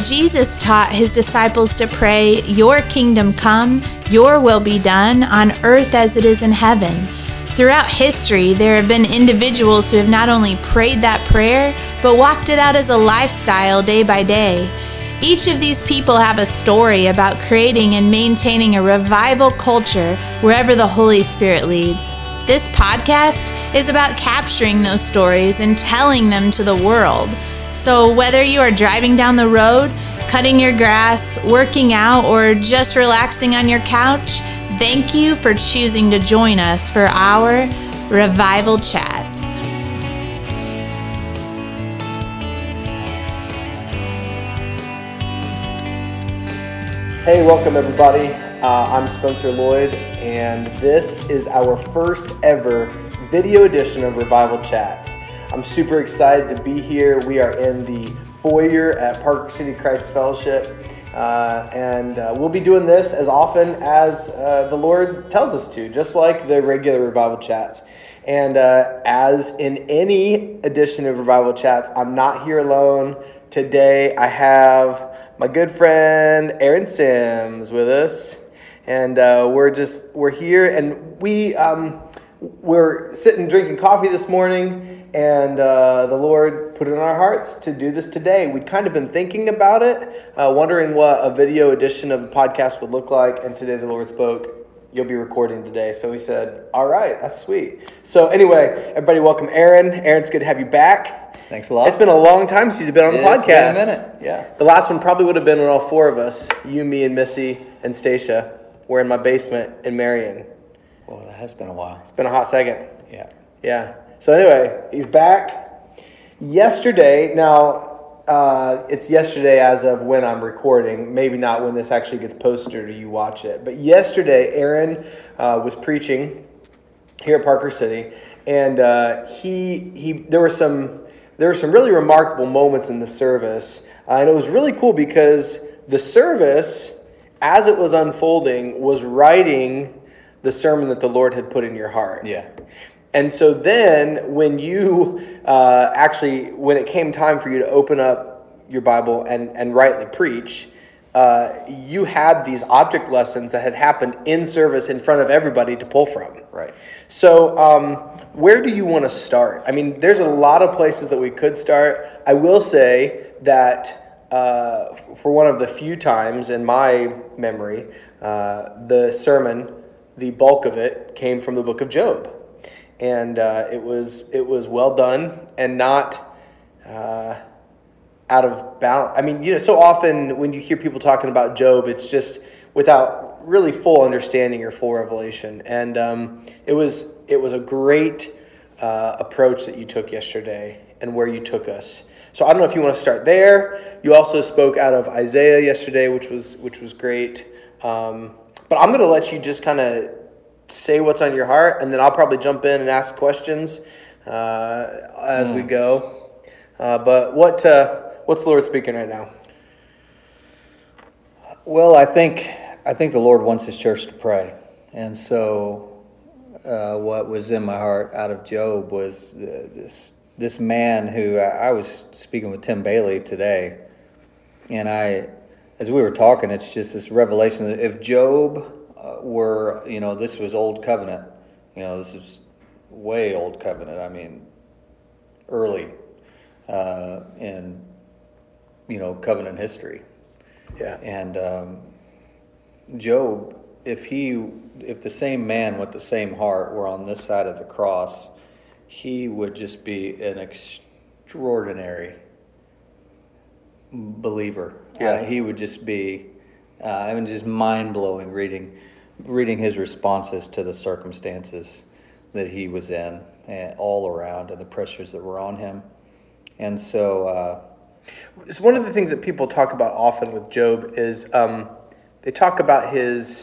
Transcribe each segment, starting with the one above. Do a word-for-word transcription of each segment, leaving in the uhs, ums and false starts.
Jesus taught his disciples to pray, "Your kingdom come, your will be done on earth as it is in heaven." Throughout history, there have been individuals who have not only prayed that prayer, but walked it out as a lifestyle day by day. Each of these people have a story about creating and maintaining a revival culture wherever the Holy Spirit leads. This podcast is about capturing those stories and telling them to the world. So whether you are driving down the road, cutting your grass, working out, or just relaxing on your couch, thank you for choosing to join us for our Revival Chats. Hey, welcome everybody. Uh, I'm Spencer Lloyd, and this is our first ever video edition of Revival Chats. I'm super excited to be here. We are in the foyer at Parker City Christ Fellowship, uh, and uh, we'll be doing this as often as uh, the Lord tells us to, just like the regular Revival Chats. And uh, as in any edition of Revival Chats, I'm not here alone. Today I have my good friend Aaron Sims with us, and uh, we're just we're here, and we um, we're sitting drinking coffee this morning, and uh, the Lord put it in our hearts to do this today. We'd kind of been thinking about it, uh, wondering what a video edition of the podcast would look like, and today the Lord spoke, "You'll be recording today." So we said, all right, that's sweet. So anyway, everybody, welcome Aaron. Aaron, it's good to have you back. Thanks a lot. It's been a long time since you've been on the yeah, podcast. It's been a minute, yeah. The last one probably would have been when all four of us, you, me, and Missy, and Stacia, were in my basement in Marion. Well, that has been a while. It's been a hot second. Yeah. Yeah. So anyway, he's back. Yesterday, now, uh, it's yesterday as of when I'm recording, maybe not when this actually gets posted or you watch it, but yesterday, Aaron uh, was preaching here at Parker City, and uh, he he there were some... There were some really remarkable moments in the service, uh, and it was really cool because the service, as it was unfolding, was writing the sermon that the Lord had put in your heart. Yeah. And so then when you uh, actually, when it came time for you to open up your Bible and, and rightly preach, uh, you had these object lessons that had happened in service in front of everybody to pull from. Right. So, um, where do you want to start? I mean, there's a lot of places that we could start. I will say that uh, for one of the few times in my memory, uh, the sermon, the bulk of it, came from the book of Job. And uh, it was it was well done and not uh, out of balance. I mean, you know, so often when you hear people talking about Job, it's just without really full understanding or full revelation. And um, it was it was a great uh, approach that you took yesterday and where you took us. So I don't know if you want to start there. You also spoke out of Isaiah yesterday, which was which was great. Um, but I'm going to let you just kind of say what's on your heart, and then I'll probably jump in and ask questions uh, as mm. we go. Uh, but what uh, what's the Lord speaking right now? Well, I think I think the Lord wants His church to pray, and so uh, what was in my heart out of Job was uh, this this man who I, I was speaking with Tim Bailey today, and I, as we were talking, it's just this revelation that if Job uh, were, you know, this was Old Covenant, you know, this is way Old Covenant. I mean, early uh, in you know covenant history. Yeah. And um, Job, if he, if the same man with the same heart were on this side of the cross, he would just be an extraordinary believer. Yeah. Uh, he would just be, uh, I mean, just mind blowing reading, reading his responses to the circumstances that he was in, and all around, and the pressures that were on him, and so. Uh, So one of the things that people talk about often with Job is um, they talk about his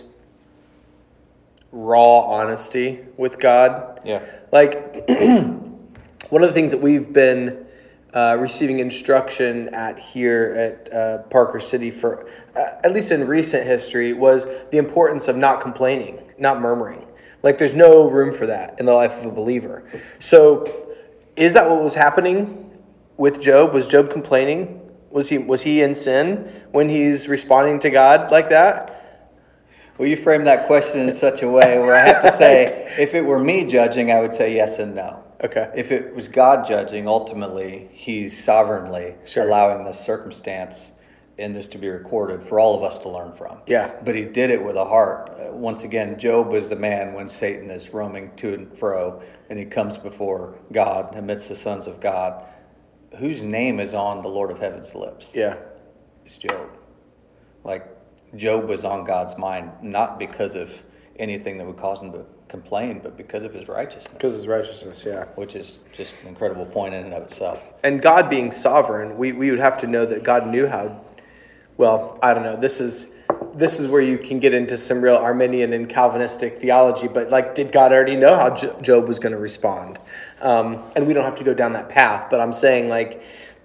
raw honesty with God. Yeah. Like, one of the things that we've been uh, receiving instruction at here at uh, Parker City for, uh, at least in recent history, was the importance of not complaining, not murmuring. Like, there's no room for that in the life of a believer. So is that what was happening with Job? Was Job complaining? Was he was he in sin when he's responding to God like that? Well, you frame that question in such a way where I have to say, if it were me judging, I would say yes and no. Okay. If it was God judging, ultimately, he's sovereignly Sure. allowing this circumstance and this to be recorded for all of us to learn from. Yeah. But he did it with a heart. Uh, once again, Job was the man when Satan is roaming to and fro, and he comes before God amidst the sons of God, whose name is on the Lord of Heaven's lips. Yeah. It's Job. Like, Job was on God's mind, not because of anything that would cause him to complain, but because of his righteousness. Because of his righteousness, yeah. Which is just an incredible point in and of itself. And God being sovereign, we, we would have to know that God knew how, well, I don't know, this is this is where you can get into some real Arminian and Calvinistic theology, but like, did God already know how Jo- Job was going to respond? Um, and we don't have to go down that path, but I'm saying like,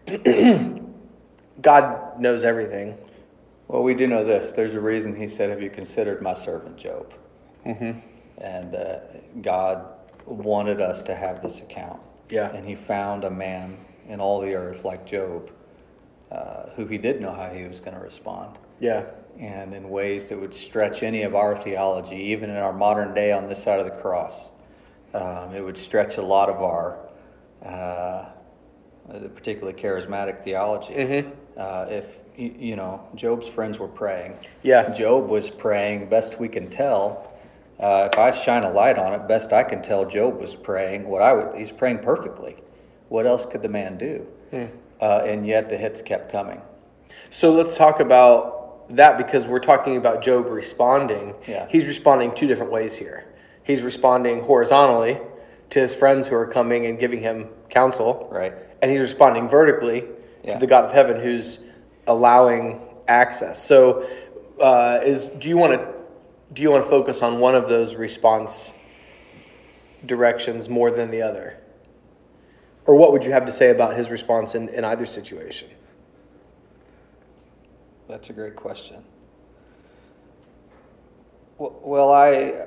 God knows everything. Well, we do know this. There's a reason he said, have you considered my servant Job? Mm-hmm. And uh, God wanted us to have this account. Yeah. And he found a man in all the earth like Job, uh, who he did know how he was going to respond. Yeah. And in ways that would stretch any of our theology, even in our modern day on this side of the cross. Um, it would stretch a lot of our, uh, particularly charismatic theology. Mm-hmm. Uh, if, you, you know, Job's friends were praying. Yeah. Job was praying, best we can tell. Uh, if I shine a light on it, best I can tell, Job was praying. What I would, he's praying perfectly. What else could the man do? Hmm. Uh, and yet the hits kept coming. So let's talk about that, because we're talking about Job responding. Yeah. He's responding two different ways here. He's responding horizontally to his friends who are coming and giving him counsel. Right. And he's responding vertically Yeah. to the God of heaven who's allowing access. So uh, is do you want to do you want to focus on one of those response directions more than the other? Or what would you have to say about his response in, in either situation? That's a great question. Well, well I...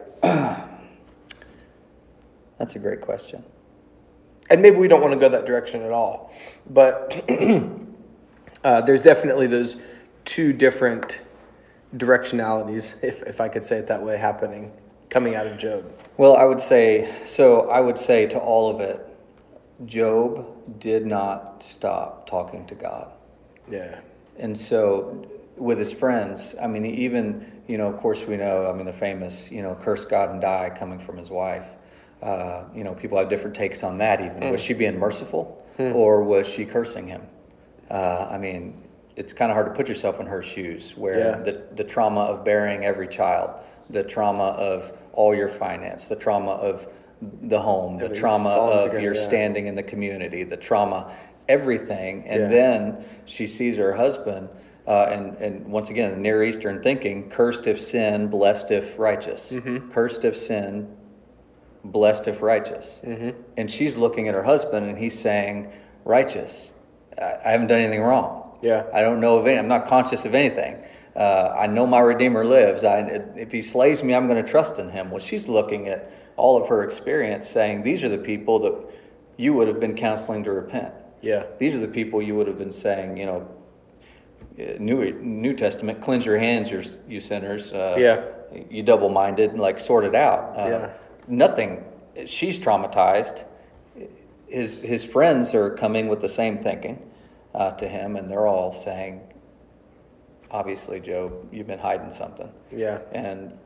That's a great question. And maybe we don't want to go that direction at all. But uh, there's definitely those two different directionalities, if, if I could say it that way, happening, coming out of Job. Well, I would say, so I would say to all of it, Job did not stop talking to God. Yeah. And so with his friends, I mean, even, you know, of course we know, I mean, the famous, you know, curse God and die coming from his wife. Uh, you know, people have different takes on that even. Mm. Was she being merciful mm. or was she cursing him? Uh, I mean, it's kind of hard to put yourself in her shoes, where yeah. the, the trauma of bearing every child, the trauma of all your finance, the trauma of the home, the trauma of together, your yeah. standing in the community, the trauma, everything. And yeah. then she sees her husband, uh, and, and once again, the Near Eastern thinking, cursed if sin, blessed if righteous. Mm-hmm. Cursed if sin, blessed if righteous. Mm-hmm. And she's looking at her husband and he's saying, righteous. I, I haven't done anything wrong. Yeah. I don't know of any, I'm not conscious of anything. Uh, I know my Redeemer lives. I, if he slays me, I'm going to trust in him. Well, she's looking at all of her experience saying, these are the people that you would have been counseling to repent. Yeah. These are the people you would have been saying, you know, New New Testament, cleanse your hands, you, you sinners. Uh, yeah. You double-minded, like sort it out. Uh, yeah. Nothing. She's traumatized. His his friends are coming with the same thinking uh, to him, and they're all saying, obviously, Job, you've been hiding something. Yeah. And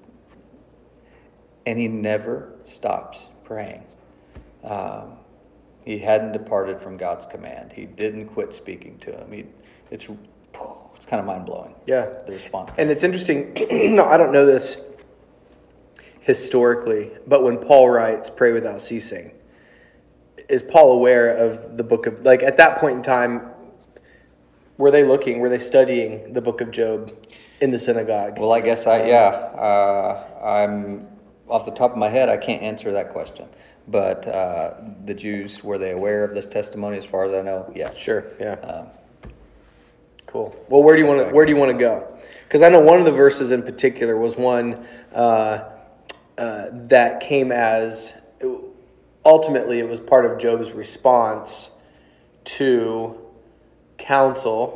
and he never stops praying. Um, he hadn't departed from God's command. He didn't quit speaking to him. He, it's it's kind of mind-blowing. Yeah. The response. And it's interesting. No, I don't know this historically, but when Paul writes, pray without ceasing, is Paul aware of the book of, like at that point in time, were they looking, were they studying the book of Job in the synagogue? Well, I guess I, yeah. Uh, I'm, off the top of my head, I can't answer that question. But uh, the Jews, were they aware of this testimony as far as I know? Yes. Sure, yeah. Uh, cool. Well, where do you want to, where do you want to go? Because I know one of the verses in particular was one uh, uh, that came as, ultimately it was part of Job's response to counsel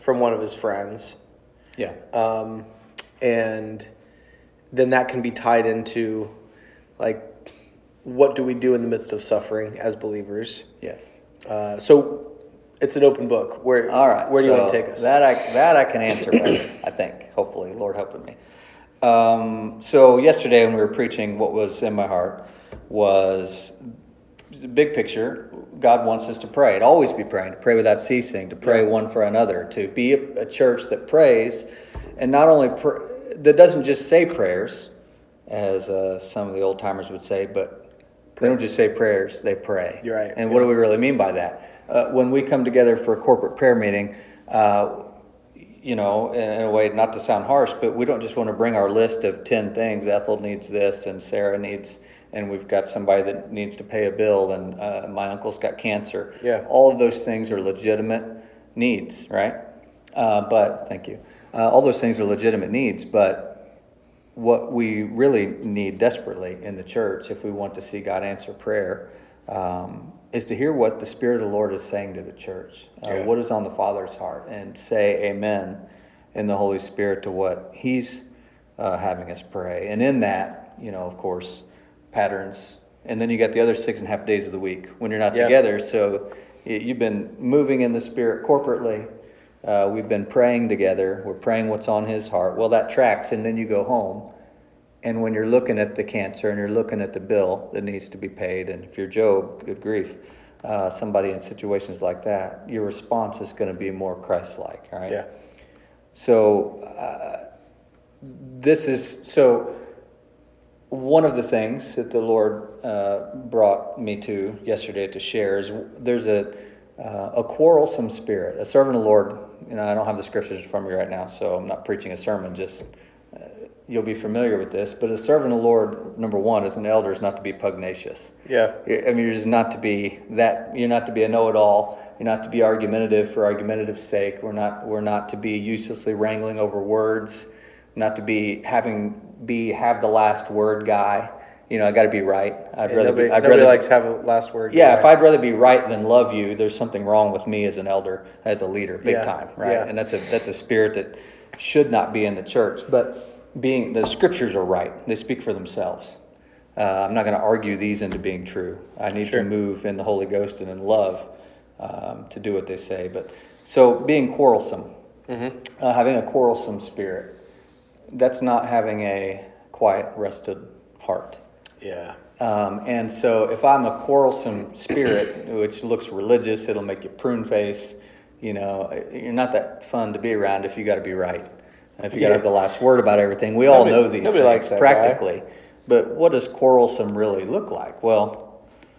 from one of his friends. Yeah. Um, and then that can be tied into, like, what do we do in the midst of suffering as believers? Yes. Uh, so it's an open book. Where, All right. where do you so want to take us? That I, that I can answer better, I think, hopefully, Lord helping me. Um, so yesterday when we were preaching, what was in my heart was the big picture. God wants us to pray, to always be praying, to pray without ceasing, to pray Yeah. one for another, to be a, a church that prays, and not only pr- that doesn't just say prayers, as uh, some of the old timers would say, but they don't just say prayers, they pray. You're right. And Yeah. what do we really mean by that? Uh, when we come together for a corporate prayer meeting, uh, you know, in, in a way, not to sound harsh, but we don't just want to bring our list of ten things. Ethel needs this, and Sarah needs, and we've got somebody that needs to pay a bill, and uh, my uncle's got cancer. Yeah. All of those things are legitimate needs, right? Uh, but, thank you. Uh, all those things are legitimate needs, but what we really need desperately in the church, if we want to see God answer prayer, um, is to hear what the Spirit of the Lord is saying to the church. Uh, Yeah. What is on the Father's heart, and say amen in the Holy Spirit to what He's uh, having us pray. And in that, you know, of course, patterns. And then you got the other six and a half days of the week when you're not Yeah. together. So y- you've been moving in the Spirit corporately. Uh, we've been praying together. We're praying what's on His heart. Well, that tracks, and then you go home. And when you're looking at the cancer and you're looking at the bill that needs to be paid, and if you're Job, good grief, uh, somebody in situations like that, your response is going to be more Christ-like, all right? Yeah. So uh, this is, so one of the things that the Lord uh, brought me to yesterday to share is there's a uh, a quarrelsome spirit. A servant of the Lord, you know, I don't have the scriptures from me right now, so I'm not preaching a sermon, just uh, you'll be familiar with this. But a servant of the Lord, number one, as an elder, is not to be pugnacious. Yeah. I mean, you're just not to be that. You're not to be a know-it-all. You're not to be argumentative for argumentative's sake. We're not. We're not to be uselessly wrangling over words. Not to be having be have the last word guy. You know, I got to be right. I'd Yeah, rather nobody, be. I'd nobody rather likes to have a last word. yeah, guy. if I'd rather be right than love you, there's something wrong with me as an elder, as a leader, big Yeah, time, right? yeah. And that's a that's a spirit that should not be in the church. But being the scriptures are right; they speak for themselves. Uh, I'm not going to argue these into being true. I need Sure. to move in the Holy Ghost and in love um, to do what they say. But so being quarrelsome, Mm-hmm. uh, having a quarrelsome spirit, that's not having a quiet, rested heart. Yeah. Um, and so if I'm a quarrelsome spirit, which looks religious, it'll make you prune face, you know, you're not that fun to be around if you got to be right. If you got to Yeah. have the last word about everything. We all Nobody- know these nobody things likes that practically. But what does quarrelsome really look like? Well,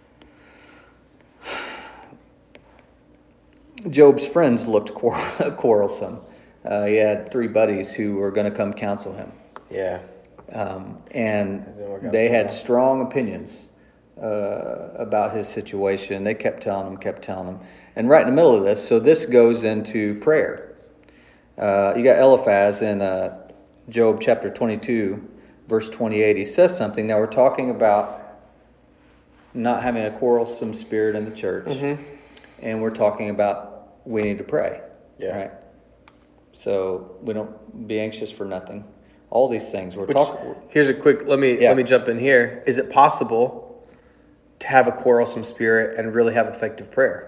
Job's friends looked quar- quarrelsome. Uh, he had three buddies who were going to come counsel him. Yeah. Um, and didn't work out they so had well. strong opinions uh, about his situation. They kept telling him, kept telling him. And right in the middle of this, so this goes into prayer. Uh, you got Eliphaz in uh, Job chapter twenty-two, verse twenty-eight. He says something. Now we're talking about not having a quarrelsome spirit in the church. Mm-hmm. And we're talking about we need to pray. Yeah. Right? So we don't be anxious for nothing. All these things we're Which, talking. here's a quick. Let me Yeah. let me jump in here. Is it possible to have a quarrelsome spirit and really have effective prayer?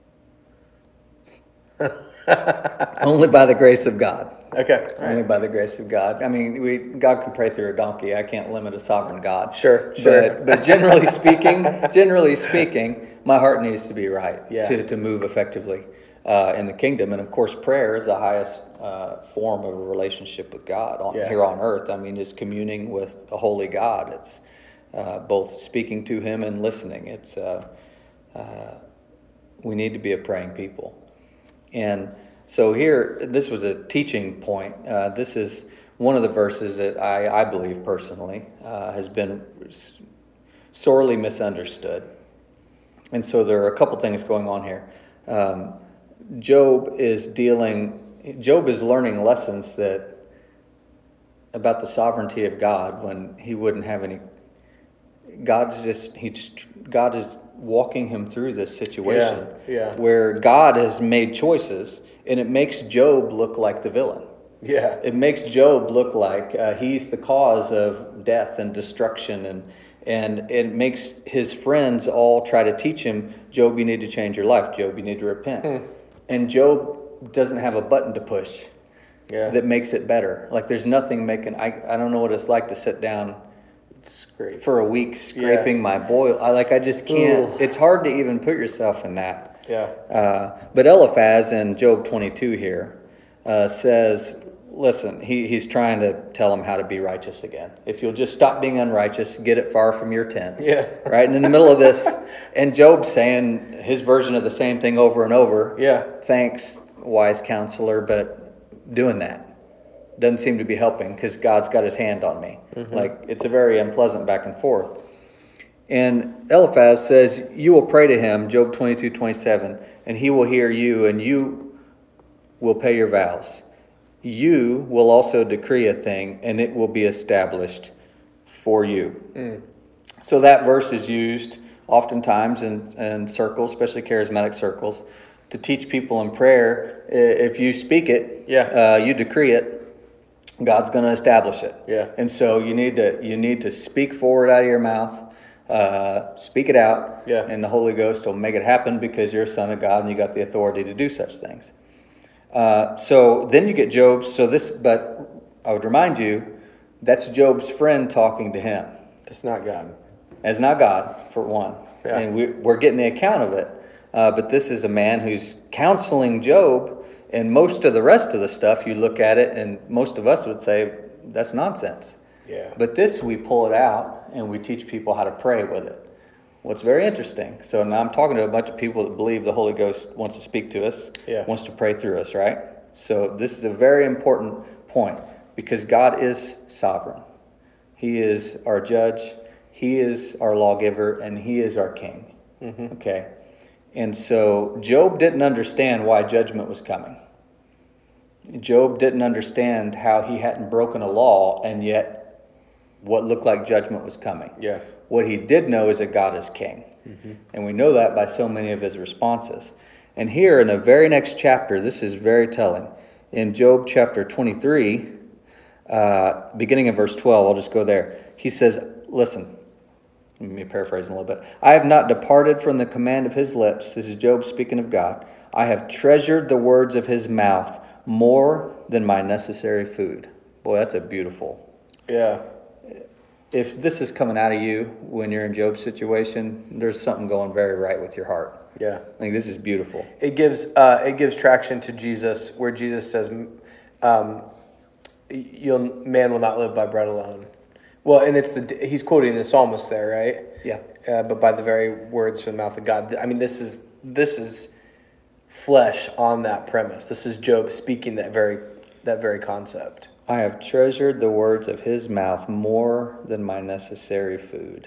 Only by the grace of God. Okay. all Only right. by the grace of God. I mean, we God can pray through a donkey. I can't limit a sovereign God. Sure, sure. But, but generally speaking, generally speaking, my heart needs to be right Yeah. to, to move effectively uh, in the kingdom. And of course, prayer is the highest uh, form of a relationship with God on, Yeah. here on earth. I mean, it's communing with a holy God. It's uh, both speaking to Him and listening. It's uh, uh, we need to be a praying people. And so here, this was a teaching point. Uh, this is one of the verses that I, I believe personally uh, has been sorely misunderstood. And so there are a couple things going on here. Um, Job is dealing, Job is learning lessons that about the sovereignty of God when he wouldn't have any. God's just he. God is walking him through this situation Yeah, yeah. where God has made choices, and it makes Job look like the villain. Yeah. It makes Job look like uh, he's the cause of death and destruction, and and it makes his friends all try to teach him, Job, you need to change your life. Job, you need to repent. Hmm. And Job doesn't have a button to push yeah. that makes it better. Like there's nothing making, I, I don't know what it's like to sit down Scrape. for a week scraping yeah. my boil. I like I just can't. Ooh. It's hard to even put yourself in that. Yeah. Uh, but Eliphaz in Job twenty-two here uh, says, listen, he, he's trying to tell him how to be righteous again. If you'll just stop being unrighteous, get it far from your tent. Yeah. Right? And in the middle of this, and Job's saying his version of the same thing over and over. Yeah. Thanks, wise counselor, but doing that doesn't seem to be helping because God's got his hand on me. Mm-hmm. Like, it's a very unpleasant back and forth. And Eliphaz says, you will pray to him, Job twenty-two twenty-seven, and he will hear you, and you will pay your vows. You will also decree a thing, and it will be established for you. Mm. So that verse is used oftentimes in, in circles, especially charismatic circles, to teach people in prayer. If you speak it, yeah. uh, you decree it, God's going to establish it. Yeah. And so you need to you need to speak forward out of your mouth, uh, speak it out, yeah. and the Holy Ghost will make it happen because you're a son of God and you got the authority to do such things. Uh, so then you get Job. So this, but I would remind you, that's Job's friend talking to him. It's not God. It's not God, for one. Yeah. And we, we're getting the account of it. Uh, but this is a man who's counseling Job. And most of the rest of the stuff, you look at it, and most of us would say, that's nonsense. Yeah. But this, we pull it out, and we teach people how to pray with it. What's very interesting. So now I'm talking to a bunch of people that believe the Holy Ghost wants to speak to us, yeah. wants to pray through us, right? So this is a very important point because God is sovereign. He is our judge. He is our lawgiver, and he is our king. Mm-hmm. Okay. And so Job didn't understand why judgment was coming. Job didn't understand how he hadn't broken a law, and yet what looked like judgment was coming. Yeah. What he did know is that God is king. Mm-hmm. And we know that by so many of his responses. And here in the very next chapter, this is very telling. In Job chapter twenty-three, uh, beginning in verse twelve, I'll just go there. He says, listen, let me paraphrase a little bit. I have not departed from the command of his lips. This is Job speaking of God. I have treasured the words of his mouth more than my necessary food. Boy, that's a beautiful. Yeah. If this is coming out of you when you're in Job's situation, there's something going very right with your heart. Yeah. I think this is beautiful. It gives uh, it gives traction to Jesus, where Jesus says, um, "You'll man will not live by bread alone." Well, and it's the he's quoting the psalmist there, right? Yeah. Uh, but by the very words from the mouth of God. I mean, this is this is flesh on that premise. This is Job speaking that very that very concept. I have treasured the words of his mouth more than my necessary food.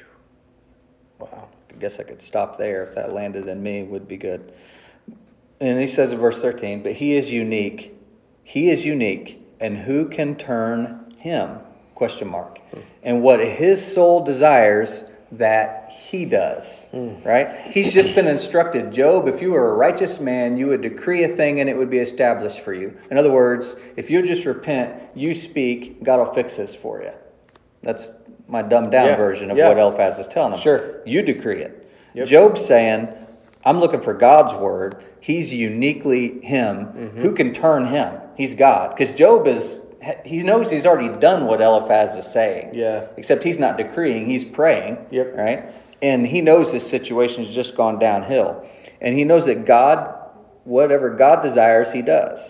Wow. I guess I could stop there. If that landed in me, would be good. And he says in verse thirteen, but he is unique. He is unique. And who can turn him? Question mark. Hmm. And what his soul desires, that he does. Mm. Right? He's just been instructed, Job, if you were a righteous man, you would decree a thing and it would be established for you. In other words, if you just repent, you speak, God will fix this for you. That's my dumbed down yeah. version of yeah. what Eliphaz is telling him. Sure. You decree it. Yep. Job's saying, I'm looking for God's word. He's uniquely him. Mm-hmm. Who can turn him? He's God. Because Job is, he knows he's already done what Eliphaz is saying. Yeah. Except he's not decreeing, he's praying. Yep. Right? And he knows this situation has just gone downhill. And he knows that God, whatever God desires, he does.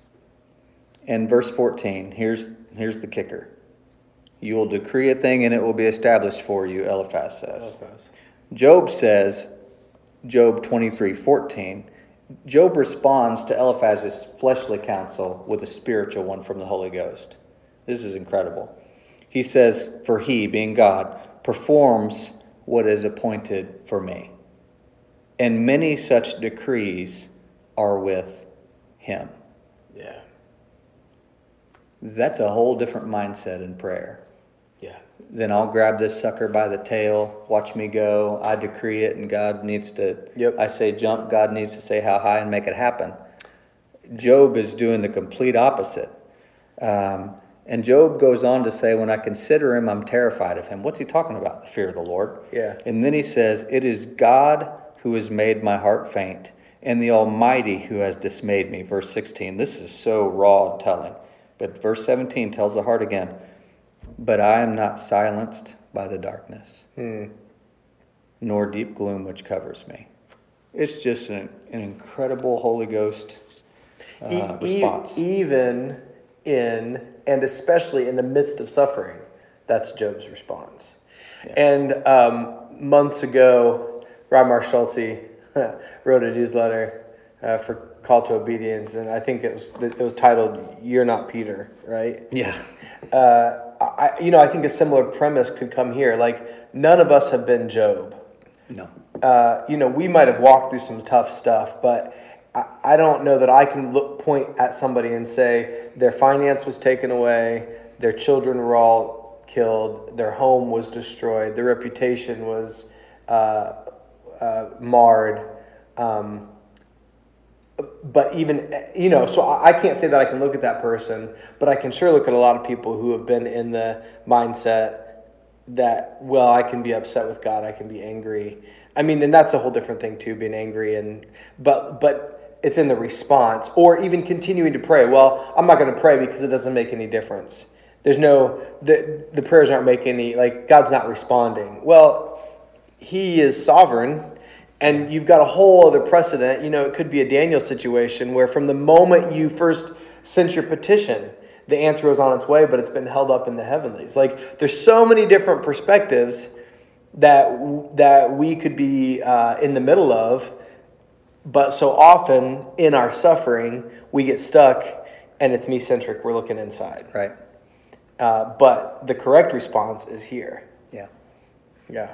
And verse fourteen, here's here's the kicker. You will decree a thing and it will be established for you, Eliphaz says. Eliphaz. Job says, Job twenty-three fourteen, Job responds to Eliphaz's fleshly counsel with a spiritual one from the Holy Ghost. This is incredible. He says, for he, being God, performs what is appointed for me. And many such decrees are with him. Yeah. That's a whole different mindset in prayer. Yeah. then I'll grab this sucker by the tail, watch me go, I decree it, and God needs to, Yep. I say jump, God needs to say how high and make it happen. Job is doing the complete opposite. Um, and Job goes on to say, when I consider him, I'm terrified of him. What's he talking about? The fear of the Lord. Yeah. And then he says, it is God who has made my heart faint, and the Almighty who has dismayed me. Verse sixteen, this is so raw and telling. But verse seventeen tells the heart again, but I am not silenced by the darkness, Hmm. nor deep gloom which covers me. It's just an, an incredible Holy Ghost uh, E- e- response. even in, and especially in the midst of suffering, that's Job's response. Yes. And um, months ago, Ramar Schulze wrote a newsletter uh, for Call to Obedience, and I think it was it was titled "You're Not Peter," right? Yeah. Uh, I, you know, I think a similar premise could come here. Like, none of us have been Job. No. Uh, you know, we might have walked through some tough stuff, but I, I don't know that I can look point at somebody and say their finance was taken away, their children were all killed, their home was destroyed, their reputation was uh, uh, marred. Um, but even, you know, so I I can't say that I can look at that person, but I can sure look at a lot of people who have been in the mindset that, well, I can be upset with God, I can be angry. I mean, and that's a whole different thing too, being angry, and but but it's in the response, or even continuing to pray. Well, I'm not going to pray because it doesn't make any difference. There's no, the the prayers aren't making any, like, God's not responding. Well, He is sovereign, and you've got a whole other precedent. You know, it could be a Daniel situation where from the moment you first sent your petition, the answer was on its way, but it's been held up in the heavenlies. Like, there's so many different perspectives that that we could be uh, in the middle of, but so often in our suffering, we get stuck, and it's me-centric. We're looking inside. Right. Uh, but the correct response is here. Yeah. Yeah.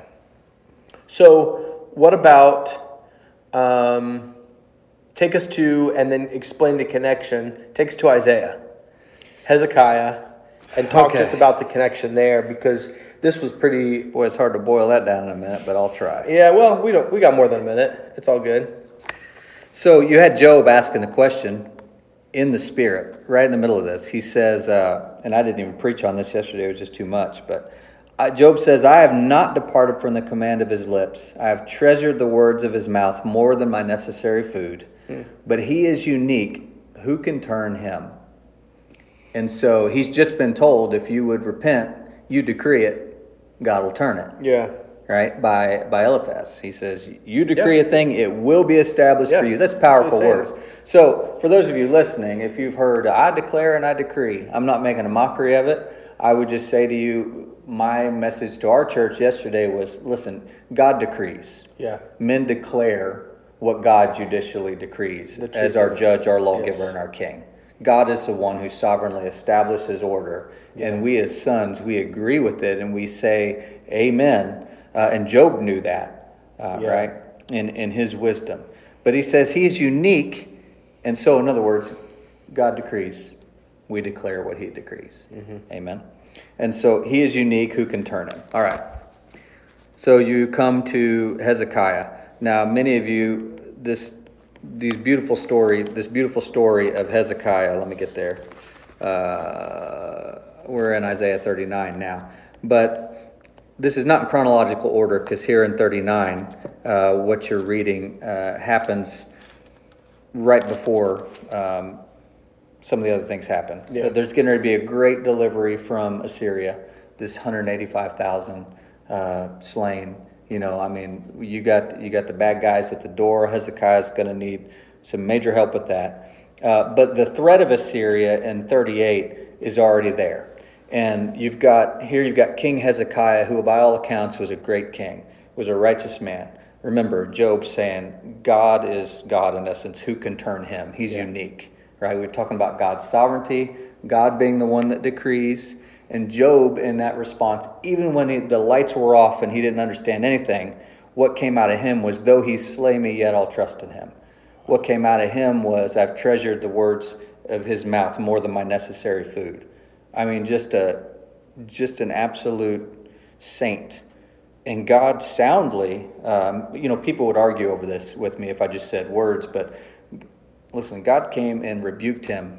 So what about, um, take us to, and then explain the connection, take us to Isaiah, Hezekiah, and talk Okay. to us about the connection there, because this was pretty, Boy, it's hard to boil that down in a minute, but I'll try. yeah, well, we don't, we got more than a minute. It's all good. So you had Job asking the question in the spirit, right in the middle of this. He says, uh, and I didn't even preach on this yesterday, it was just too much, but uh, Job says, I have not departed from the command of his lips. I have treasured the words of his mouth more than my necessary food. Hmm. But he is unique. Who can turn him? And so he's just been told, if you would repent, you decree it, God will turn it. Yeah. Right, by by Eliphaz. He says, you decree Yeah. a thing, it will be established Yeah. for you. That's powerful That's what he's words. So, for those of you listening, if you've heard, I declare and I decree, I'm not making a mockery of it. I would just say to you, my message to our church yesterday was, listen, God decrees. Yeah. Men declare what God judicially decrees The truth as our of it. judge, our lawgiver, Yes. and our king. God is the one who sovereignly establishes order. Yeah. And we as sons, we agree with it and we say, amen. Uh, and Job knew that, uh, Yeah. right, in, in his wisdom. But he says he's unique. And so, in other words, God decrees. We declare what he decrees. Mm-hmm. Amen. And so he is unique. Who can turn him? All right. So you come to Hezekiah. Now, many of you, this these beautiful story, this beautiful story of Hezekiah. Let me get there. Uh, we're in Isaiah thirty-nine now, but this is not in chronological order because here in thirty-nine, uh, what you're reading uh, happens right before um, some of the other things happen. Yeah. There's going to be a great delivery from Assyria. This one hundred eighty-five thousand uh, slain. You know, I mean, you got you got the bad guys at the door. Hezekiah's going to need some major help with that. Uh, but the threat of Assyria in thirty-eight is already there. And you've got, here you've got King Hezekiah, who by all accounts was a great king, was a righteous man. Remember, Job saying, God is God in essence. Who can turn him? He's Yeah. unique, right? We're talking about God's sovereignty, God being the one that decrees. And Job, in that response, even when he, the lights were off and he didn't understand anything, what came out of him was, though he slay me, yet I'll trust in him. What came out of him was, I've treasured the words of his mouth more than my necessary food. I mean, just a just an absolute saint. And God soundly, um, you know, people would argue over this with me if I just said words, but listen, God came and rebuked him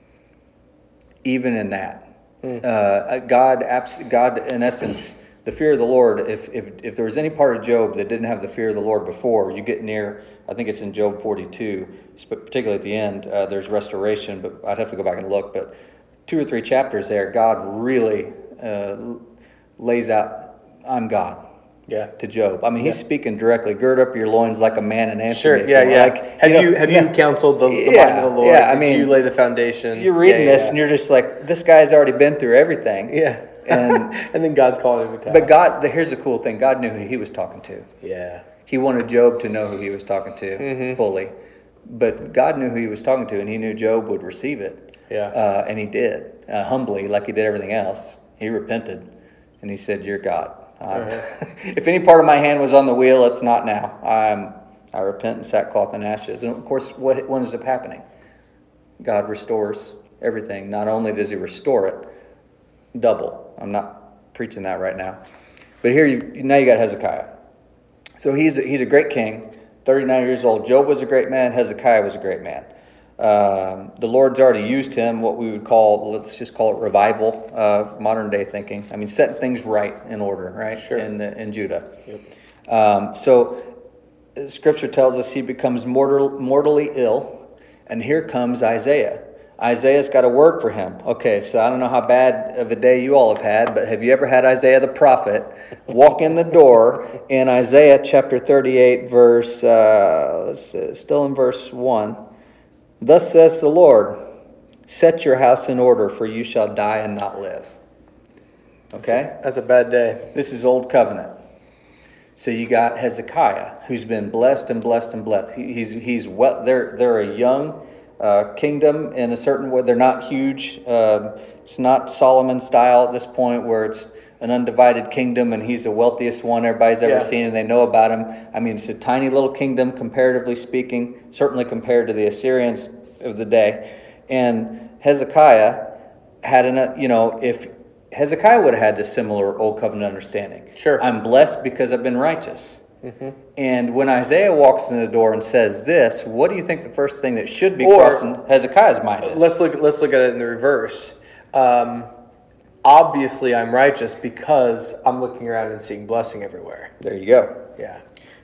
even in that. Mm. Uh, God, God, in essence, the fear of the Lord, if, if if there was any part of Job that didn't have the fear of the Lord before, you get near, I think it's in Job forty-two, particularly at the end, uh, there's restoration, but I'd have to go back and look, but two or three chapters there, God really uh, lays out, I'm God. Yeah, to Job. I mean, he's yeah. speaking directly. Gird up your loins like a man and answer sure, me. Yeah, yeah. Like, have you, you know, have yeah. you counseled the, the yeah, mind of the Lord? Yeah, I Did mean, you lay the foundation? You're reading yeah, this yeah. and you're just like, this guy's already been through everything. Yeah, and and then God's calling him to task. But God, here's the cool thing: God knew who He was talking to. Yeah, He wanted Job to know who He was talking to mm-hmm. fully, but God knew who He was talking to, and He knew Job would receive it. Yeah, uh, and He did uh, humbly, like He did everything else. He repented, and He said, "You're God." Uh, if any part of my hand was on the wheel, it's not now. I'm, I repent in sackcloth and ashes. And of course, what, what ends up happening? God restores everything. Not only does He restore it, double. I'm not preaching that right now. But here, you, now you got Hezekiah. So he's a, he's a great king, thirty-nine years old. Job was a great man. Hezekiah was a great man. Um, the Lord's already used him, what we would call, let's just call it revival, uh, modern day thinking. I mean, setting things right in order, right? Sure. In, in Judah. Yep. Um, so Scripture tells us he becomes mortal, mortally ill, and here comes Isaiah. Isaiah's got a word for him. Okay, so I don't know how bad of a day you all have had, but have you ever had Isaiah the prophet walk in the door in Isaiah chapter thirty-eight, verse, uh, let's see, still in verse one. Thus says the Lord, set your house in order, for you shall die and not live. Okay? That's a bad day. This is Old Covenant. So you got Hezekiah, who's been blessed and blessed and blessed. He, he's he's well. They're they're a young uh, kingdom in a certain way. They're not huge. Um, it's not Solomon style at this point, where it's an undivided kingdom, and he's the wealthiest one everybody's ever yeah. seen, and they know about him. I mean, it's a tiny little kingdom, comparatively speaking, certainly compared to the Assyrians of the day. And Hezekiah had an, you know, if Hezekiah would have had this similar Old Covenant understanding. Sure. I'm blessed because I've been righteous. Mm-hmm. And when Isaiah walks in the door and says this, what do you think the first thing that should be or, crossing Hezekiah's mind is? Let's look, let's look at it in the reverse. Um, Obviously, I'm righteous because I'm looking around and seeing blessing everywhere. There you go. Yeah.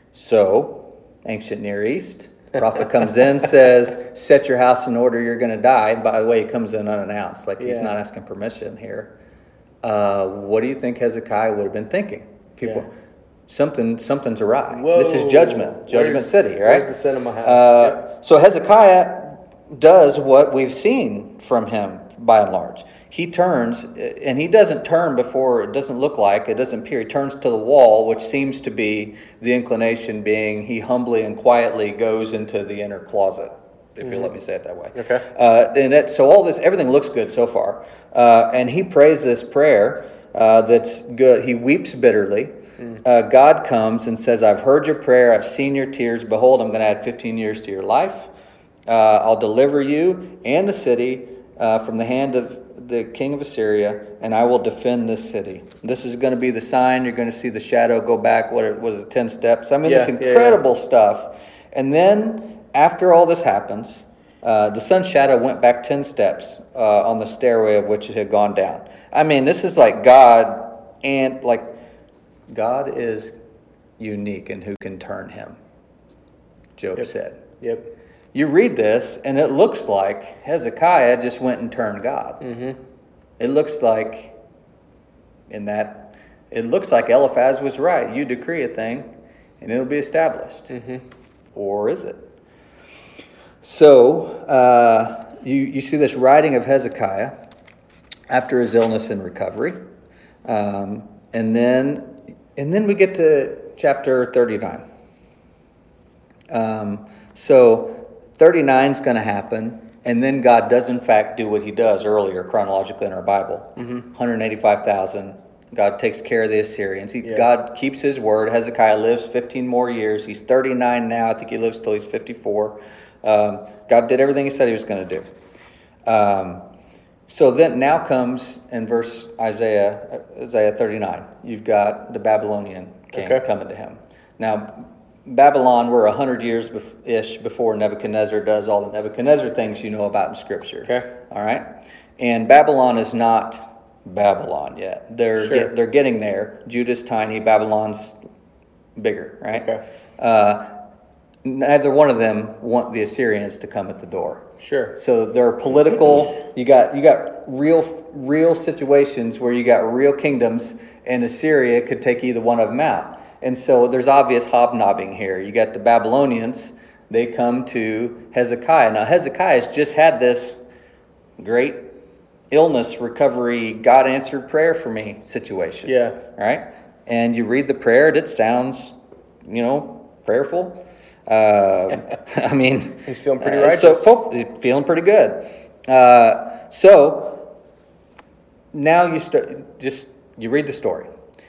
So, ancient Near East, prophet comes in, says, set your house in order, you're going to die. And by the way, he comes in unannounced, like yeah. he's not asking permission here. Uh, what do you think Hezekiah would have been thinking? People, yeah. something, something's awry. Whoa. This is judgment, Judgment where's, City, right? Where's the sin of my house? Uh, yep. So Hezekiah does what we've seen from him, by and large. He turns, and he doesn't turn before, it doesn't look like, it doesn't appear. He turns to the wall, which seems to be the inclination being he humbly and quietly goes into the inner closet, if mm-hmm. you let me say it that way. Okay. Uh, and it, so all this, everything looks good so far. Uh, and he prays this prayer uh, that's good. He weeps bitterly. Mm. Uh, God comes and says, I've heard your prayer. I've seen your tears. Behold, I'm going to add fifteen years to your life. Uh, I'll deliver you and the city uh, from the hand of the king of Assyria, and I will defend this city. This is going to be the sign. You're going to see the shadow go back. What it was, it ten steps. I mean, yeah, this incredible yeah, yeah. stuff. And then after all this happens, uh, the sun's shadow went back ten steps uh, on the stairway of which it had gone down. I mean, this is like God, and like God is unique in who can turn him, Job yep. said. Yep. You read this, and it looks like Hezekiah just went and turned God. Mm-hmm. It looks like, in that, it looks like Eliphaz was right. You decree a thing, and it'll be established. Mm-hmm. Or is it? So, uh, you, you see this writing of Hezekiah after his illness and recovery. Um, and then and then we get to chapter thirty-nine. Um, so... thirty-nine is going to happen, and then God does in fact do what he does earlier chronologically in our Bible. Mm-hmm. one hundred eighty-five thousand. God takes care of the Assyrians. He, yeah. God keeps his word. Hezekiah lives fifteen more years. He's thirty-nine now. I think he lives till he's fifty-four. Um, God did everything he said he was going to do. Um, So then now comes in verse Isaiah, Isaiah thirty-nine, you've got the Babylonian king Okay. coming to him. Now, Babylon, we're one hundred years-ish before Nebuchadnezzar does all the Nebuchadnezzar things you know about in Scripture. Okay. All right? And Babylon is not Babylon yet. They're Sure. get, they're getting there. Judah's tiny, Babylon's bigger, right? Okay. Uh, neither one of them want the Assyrians to come at the door. Sure. So there are political. You got you got real real situations where you got real kingdoms, and Assyria could take either one of them out. And so there's obvious hobnobbing here. You got the Babylonians. They come to Hezekiah. Now Hezekiah has just had this great illness recovery, God answered prayer for me situation. Yeah. Right. And you read the prayer. It sounds, you know, prayerful. Uh, I mean, He's feeling pretty uh, righteous. So fo- he's feeling pretty good. Uh, so now you start. Just you read the story.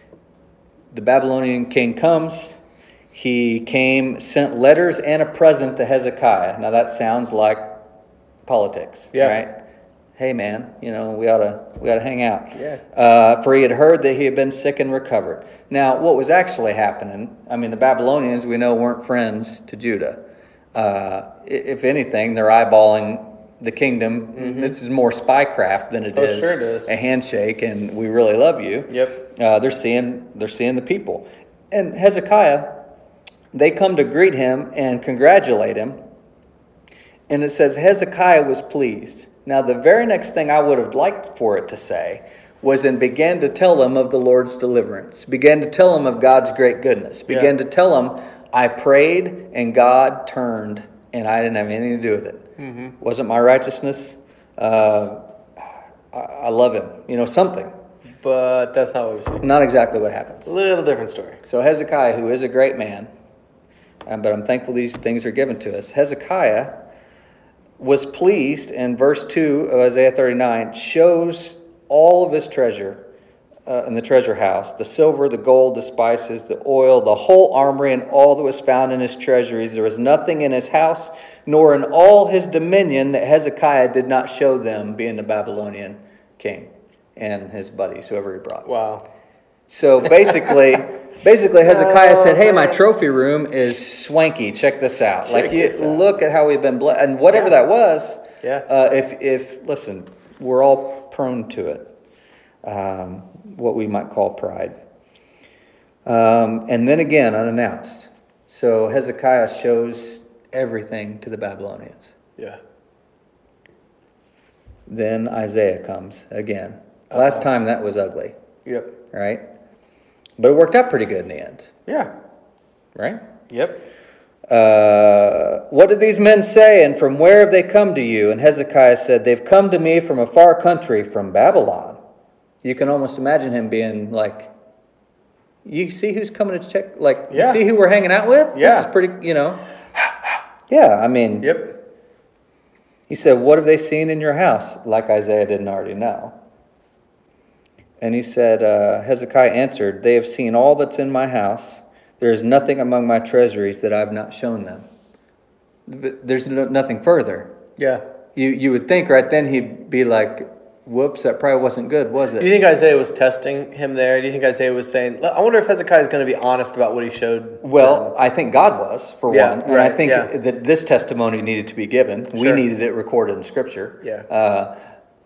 The Babylonian king comes. He came, sent letters and a present to Hezekiah. Now that sounds like politics, Yeah. right? Hey man, you know we ought to we ought to hang out. Yeah. Uh, for he had heard that he had been sick and recovered. Now, what was actually happening? I mean, the Babylonians we know weren't friends to Judah. Uh, if anything, they're eyeballing the kingdom. Mm-hmm. This is more spycraft than it Oh, is sure it is. a handshake, and we really love you. Yep. Uh, they're seeing they're seeing the people, and Hezekiah. They come to greet him and congratulate him, and it says Hezekiah was pleased. Now, the very next thing I would have liked for it to say was, and began to tell them of the Lord's deliverance, began to tell them of God's great goodness, began Yeah. to tell them, I prayed and God turned and I didn't have anything to do with it. Mm-hmm. Wasn't my righteousness. Uh, I, I love him. You know, something. But that's not what we see. Not exactly what happens. A little different story. So Hezekiah, who is a great man, um, but I'm thankful these things are given to us. Hezekiah was pleased, and verse two of Isaiah thirty-nine shows all of his treasure uh, in the treasure house, the silver, the gold, the spices, the oil, the whole armory, and all that was found in his treasuries. There was nothing in his house, nor in all his dominion that Hezekiah did not show them, being the Babylonian king and his buddies, whoever he brought. Wow. So basically, basically Hezekiah Oh, said, "Hey, my man. trophy room is swanky. Check this out. Check like, you this out." look at how we've been blessed, and whatever Yeah. that was. Yeah. Uh, if if listen, we're all prone to it. Um, what we might call pride. Um, and then again, unannounced. So Hezekiah shows everything to the Babylonians. Yeah. Then Isaiah comes again. Last time that was ugly, Yep. right? But it worked out pretty good in the end, Yeah. right? Yep. Uh, what did these men say, and from where have they come to you? And Hezekiah said, they've come to me from a far country, from Babylon. You can almost imagine him being like, you see who's coming to check? Like, Yeah. you see who we're hanging out with? Yeah. This is pretty, you know. Yeah, I mean, Yep. he said, what have they seen in your house? Like Isaiah didn't already know. And he said, uh, Hezekiah answered, they have seen all that's in my house. There is nothing among my treasuries that I have not shown them. But there's no, nothing further. Yeah. You you would think right then he'd be like, whoops, that probably wasn't good, was Do you it? think Isaiah was testing him there? Do you think Isaiah was saying, I wonder if Hezekiah is going to be honest about what he showed? Well, I think God was, for Yeah, one. And right, I think yeah. that this testimony needed to be given. We Sure. needed it recorded in Scripture. Yeah. Uh,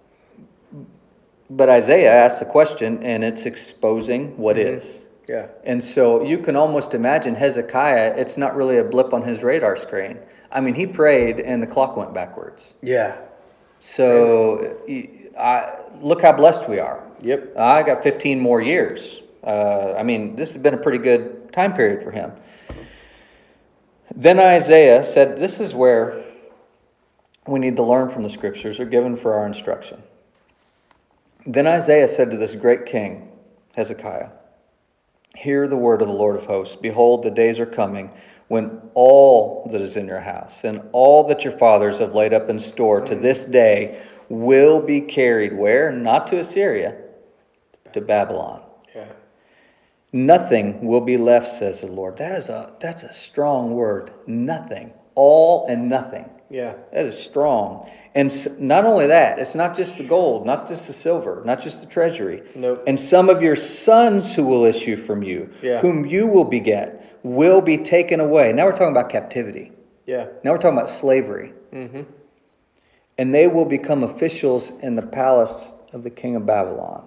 but Isaiah asked the question, and it's exposing what Mm-hmm. is. Yeah. And so you can almost imagine Hezekiah, it's not really a blip on his radar screen. I mean, he prayed and the clock went backwards. Yeah. So I, look how blessed we are. Yep. I got fifteen more years. Uh, I mean, this has been a pretty good time period for him. Then Isaiah said, this is where we need to learn from the Scriptures, are given for our instruction. Then Isaiah said to this great king, Hezekiah, hear the word of the Lord of hosts. Behold, the days are coming when all that is in your house and all that your fathers have laid up in store to this day will be carried where? Not to Assyria, to Babylon. Yeah. Nothing will be left, says the Lord. That is a that's a strong word. Nothing. All and nothing. Yeah. That is strong. And s- not only that, it's not just the gold, not just the silver, not just the treasury. Nope. And some of your sons who will issue from you, Yeah. whom you will beget, will be taken away. Now we're talking about captivity. Yeah. Now we're talking about slavery. Mm-hmm. And they will become officials in the palace of the king of Babylon.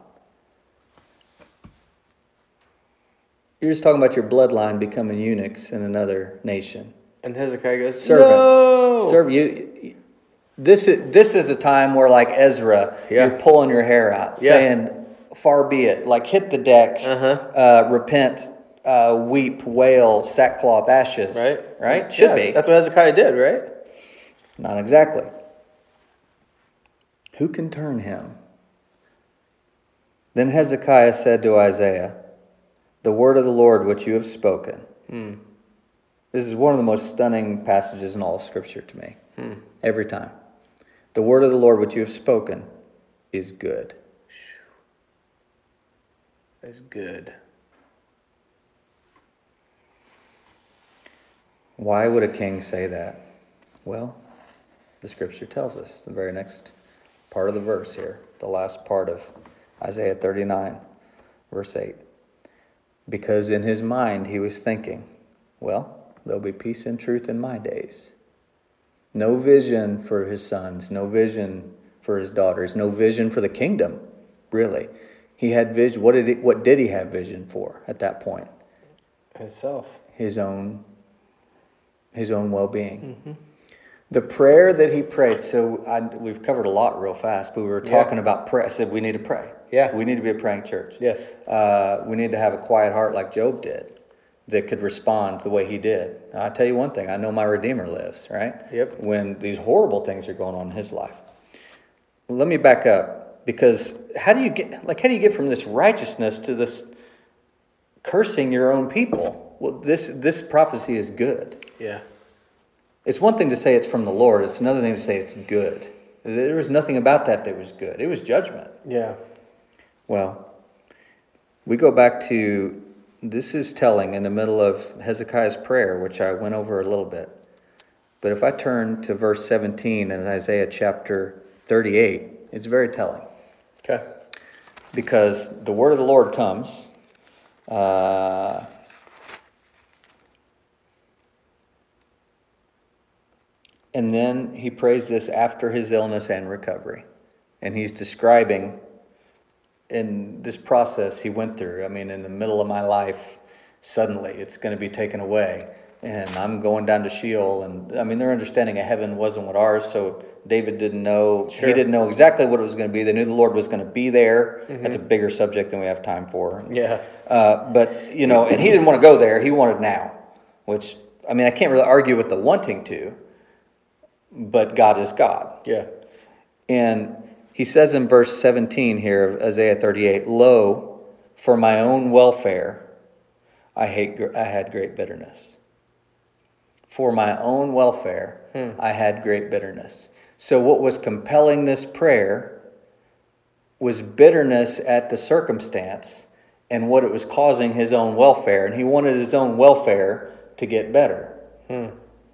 You're just talking about your bloodline becoming eunuchs in another nation. And Hezekiah goes, Servants. No! Serv- you, this, is, this is a time where, like Ezra, Yeah. you're pulling your hair out, Yeah. saying, far be it. Like, hit the deck, Uh-huh. uh, repent, uh, weep, wail, sackcloth, ashes. Right? Right? Should Yeah, be. That's what Hezekiah did, right? Not exactly. Who can turn him? Then Hezekiah said to Isaiah, the word of the Lord which you have spoken. Hmm. This is one of the most stunning passages in all of Scripture to me. Hmm. Every time. The word of the Lord which you have spoken is good. That's good. Why would a king say that? Well, the Scripture tells us. The very next part of the verse here. The last part of Isaiah thirty-nine, verse eight. Because in his mind he was thinking, well, there'll be peace and truth in my days. No vision for his sons, no vision for his daughters, no vision for the kingdom, really. He had vision. What did he, what did he have vision for at that point? Himself. His own, his own well-being. Mm-hmm. The prayer that he prayed, so I, we've covered a lot real fast, but we were talking Yeah. about prayer. I said we need to pray. Yeah. We need to be a praying church. Yes. Uh, we need to have a quiet heart like Job did that could respond the way he did. Now, I'll tell you one thing. I know my Redeemer lives, right? Yep. When these horrible things are going on in his life. Let me back up, because how do you get, like, how do you get from this righteousness to this cursing your own people? Well, this, this prophecy is good. Yeah. It's one thing to say it's from the Lord. It's another thing to say it's good. There was nothing about that that was good. It was judgment. Yeah. Well, we go back to, this is telling in the middle of Hezekiah's prayer, which I went over a little bit. But if I turn to verse seventeen in Isaiah chapter thirty-eight, it's very telling. Okay. Because the word of the Lord comes. Uh, And then he prays this after his illness and recovery. And he's describing in this process he went through. I mean, in the middle of my life, suddenly it's going to be taken away. And I'm going down to Sheol. And I mean, their understanding of heaven wasn't what ours. So David didn't know. Sure. He didn't know exactly what it was going to be. They knew the Lord was going to be there. Mm-hmm. That's a bigger subject than we have time for. Yeah. Uh, but, you know, and he didn't want to go there. He wanted now. Which, I mean, I can't really argue with the wanting to. But God is God. Yeah. And he says in verse seventeen here of Isaiah thirty-eight, lo, for my own welfare, I hate. I had great bitterness. For my own welfare, hmm. I had great bitterness. So what was compelling this prayer was bitterness at the circumstance and what it was causing his own welfare. And he wanted his own welfare to get better. Hmm.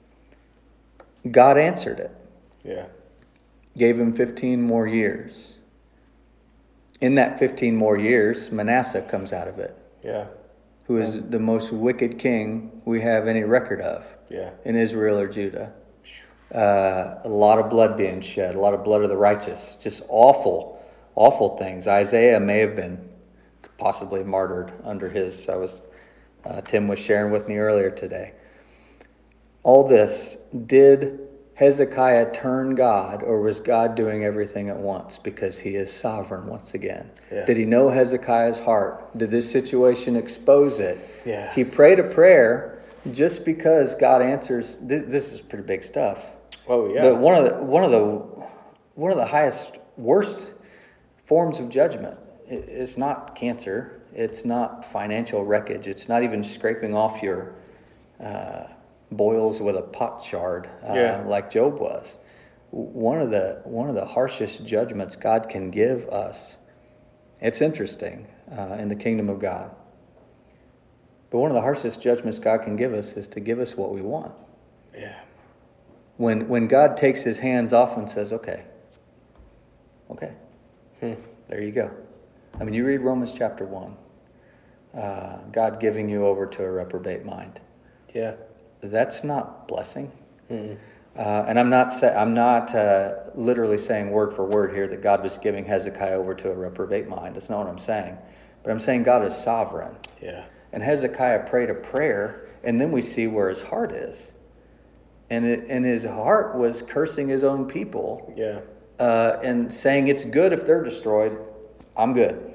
God answered it. Yeah. Gave him fifteen more years. In that fifteen more years, Manasseh comes out of it. Yeah. Who is the most wicked king we have any record of. Yeah. In Israel or Judah. Uh, a lot of blood being shed, a lot of blood of the righteous. Just awful, awful things. Isaiah may have been possibly martyred under his, I was, uh, Tim was sharing with me earlier today. All this, did Hezekiah turn God, or was God doing everything at once? Because he is sovereign once again. Yeah. Did he know Hezekiah's heart? Did this situation expose it? Yeah. He prayed a prayer just because God answers. This, this is pretty big stuff. Oh yeah. But one of the one of the one of the highest, worst forms of judgment. It, it's not cancer. It's not financial wreckage. It's not even scraping off your Uh, boils with a pot shard, uh, yeah. like Job was. One of the one of the harshest judgments God can give us. It's interesting uh, in the kingdom of God. But one of the harshest judgments God can give us is to give us what we want. Yeah. when when God takes his hands off and says, okay, okay, hmm. there you go. I mean, you read Romans chapter one, uh, God giving you over to a reprobate mind. Yeah. That's not blessing. Mm-hmm. Uh, and I'm not sa- I'm not uh, literally saying word for word here that God was giving Hezekiah over to a reprobate mind. That's not what I'm saying. But I'm saying God is sovereign. Yeah. And Hezekiah prayed a prayer, and then we see where his heart is. And it, and his heart was cursing his own people. Yeah. Uh, and saying it's good if they're destroyed. I'm good.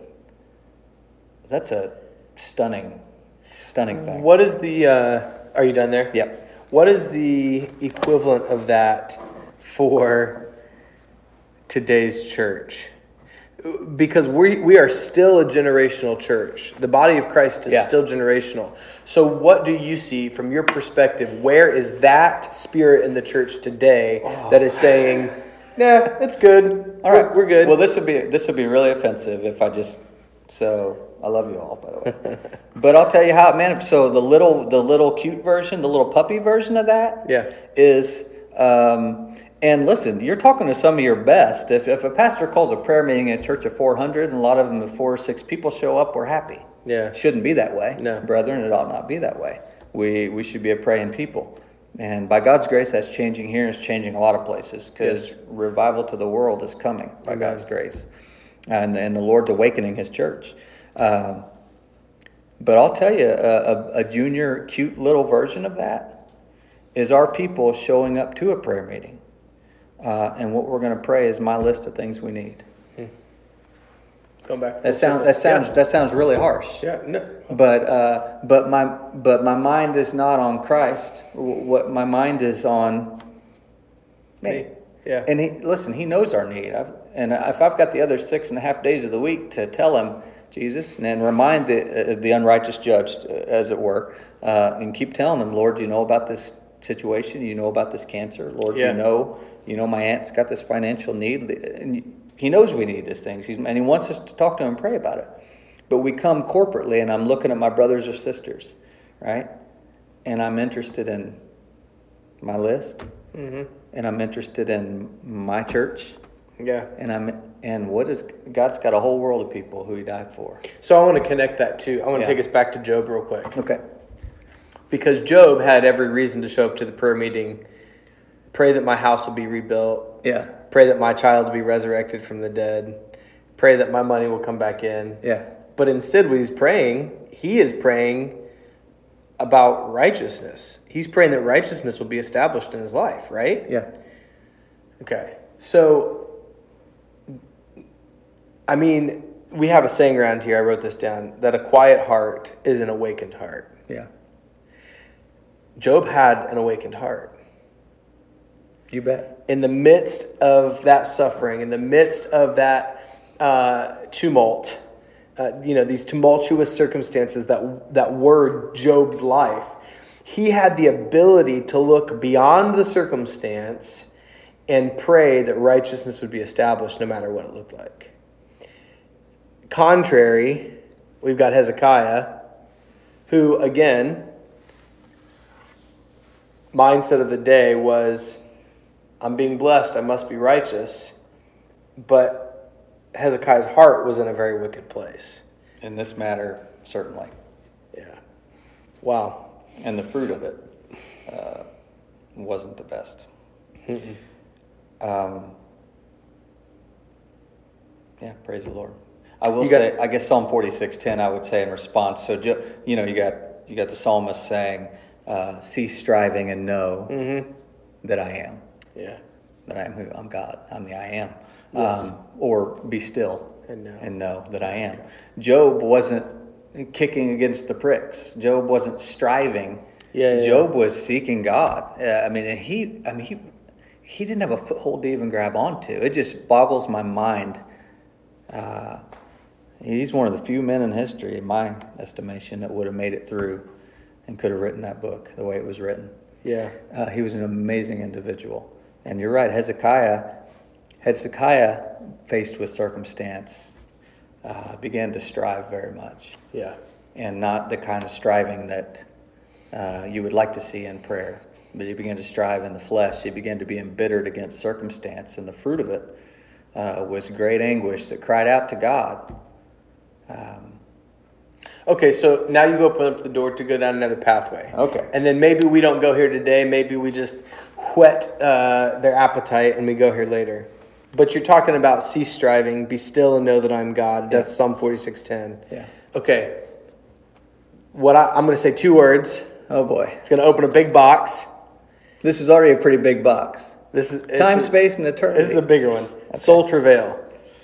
That's a stunning, stunning thing. What is the, uh, are you done there? Yep. What is the equivalent of that for today's church? Because we we are still a generational church. The body of Christ is Yeah. still generational. So what do you see from your perspective? Where is that spirit in the church today Oh. that is saying, nah, it's good. All we're, right, we're good. Well, this would be this would be really offensive if I just. So I love you all, by the way. But I'll tell you how, man. So the little the little cute version, the little puppy version of that, Yeah. is. Um, and listen, you're talking to some of your best. If if a pastor calls a prayer meeting at a church of four hundred, and a lot of them, if four or six people show up, we're happy. Yeah. It shouldn't be that way, No. brethren. It ought not be that way. We we should be a praying people. And by God's grace, that's changing here. It's changing a lot of places because Yes. revival to the world is coming by Amen. God's grace. And, and the Lord's awakening his church. Um, but I'll tell you, a, a, a junior, cute little version of that is our people showing up to a prayer meeting. Uh, and what we're going to pray is my list of things we need. Going back. That sounds that sounds Yeah. that sounds really harsh. Yeah. No. But uh, but my but my mind is not on Christ. What my mind is on me. Me. Yeah. And he listen. He knows our need. I've, and if I've got the other six and a half days of the week to tell him Jesus and then remind the uh, the unrighteous judge, uh, as it were, uh, and keep telling him, Lord, you know about this situation. You know about this cancer. Lord, Yeah. you know you know my aunt's got this financial need. And he knows we need these things. He's, and he wants us to talk to him and pray about it. But we come corporately, and I'm looking at my brothers or sisters, right? And I'm interested in my list, Mm-hmm. and I'm interested in my church, Yeah. and I'm and what is God's got a whole world of people who He died for. So I want to connect that too. I want to Yeah. take us back to Job real quick. Okay. Because Job had every reason to show up to the prayer meeting, pray that my house will be rebuilt, Yeah. pray that my child will be resurrected from the dead, pray that my money will come back in. Yeah. But instead, what he's praying, he is praying about righteousness. He's praying that righteousness will be established in his life, right? Yeah. Okay. So, I mean, we have a saying around here, I wrote this down, that a quiet heart is an awakened heart. Yeah. Job had an awakened heart. You bet. In the midst of that suffering, in the midst of that uh, tumult, uh, you know, these tumultuous circumstances that that were Job's life, he had the ability to look beyond the circumstance and pray that righteousness would be established no matter what it looked like. Contrary, we've got Hezekiah, who, again, mindset of the day was, I'm being blessed, I must be righteous. But Hezekiah's heart was in a very wicked place. In this matter, certainly. Yeah. Wow. And the fruit of it uh, wasn't the best. Um, yeah, praise the Lord. I will You got- say, I guess Psalm forty-six ten, I would say in response. So, ju- you know, you got you got the psalmist saying, uh, cease striving and know Mm-hmm. that I am. Yeah. That I am who? I'm God. I'm the I am. Yes. Um, or be still And know. and know that I am. Job wasn't kicking against the pricks. Job wasn't striving. Yeah, yeah, Job was seeking God. Uh, I mean, he. I mean, he. He didn't have a foothold to even grab onto. It just boggles my mind. Uh, he's one of the few men in history, in my estimation, that would have made it through and could have written that book the way it was written. Yeah. Uh, he was an amazing individual. And you're right, Hezekiah, Hezekiah, faced with circumstance, uh, began to strive very much. Yeah. And not the kind of striving that uh, you would like to see in prayer. but he began to strive in the flesh. He began to be embittered against circumstance, and the fruit of it uh, was great anguish that cried out to God. Um, Okay, so now you open up the door to go down another pathway. Okay. And then maybe we don't go here today. Maybe we just whet uh, their appetite and we go here later. But you're talking about cease striving, be still and know that I'm God. That's yeah. Psalm forty-six ten. Yeah. Okay. What I, I'm going to say two words. Oh boy. It's going to open a big box. This is already a pretty big box. This is time, a, space, and eternity. This is a bigger one. Okay. Soul travail.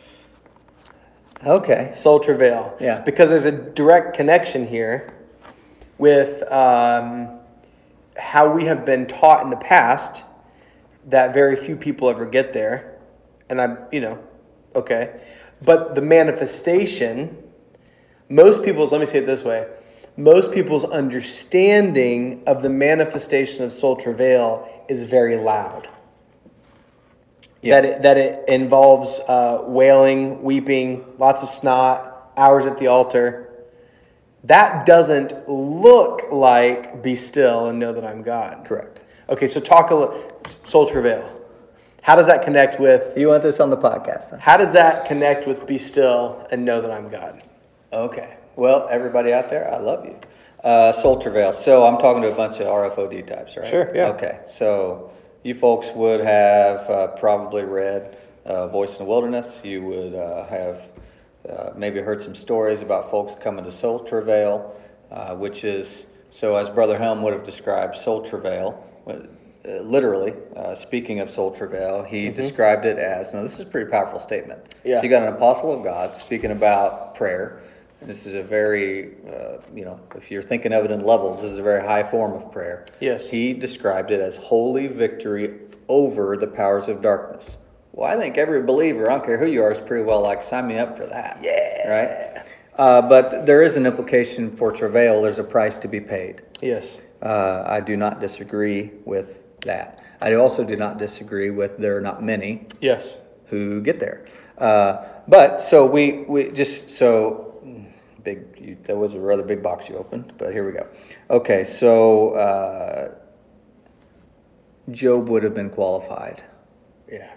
Okay. Soul travail. Yeah. Because there's a direct connection here with um, how we have been taught in the past that very few people ever get there. And I, you know, okay. But the manifestation, most people's, let me say it this way, most people's understanding of the manifestation of soul travail is very loud. Yeah. That it, that it involves uh, wailing, weeping, lots of snot, hours at the altar. That doesn't look like be still and know that I'm God. Correct. Okay, so talk a little, soul travail. How does that connect with... You want this on the podcast? Huh? How does that connect with be still and know that I'm God? Okay. Well, everybody out there, I love you. Uh, soul travail. So I'm talking to a bunch of R F O D types, right? Sure, yeah. Okay, so... You folks would have uh, probably read uh, Voice in the Wilderness. You would uh, have uh, maybe heard some stories about folks coming to soul travail, uh, which is, so as Brother Helm would have described soul travail, uh, literally, uh, speaking of soul travail, he mm-hmm. described it as, now this is a pretty powerful statement. Yeah. So you got an apostle of God speaking about prayer. This is a very, uh, you know, if you're thinking of it in levels, this is a very high form of prayer. Yes. He described it as holy victory over the powers of darkness. Well, I think every believer, I don't care who you are, is pretty well like, sign me up for that. Yeah. Right? Uh, but there is an implication for travail. There's a price to be paid. Yes. Uh, I do not disagree with that. I also do not disagree with there are not many. Yes. Who get there. Uh, but so we, we just, so... Big, you, that was a rather big box you opened, but here we go. Okay, so uh, Job would have been qualified. Yeah.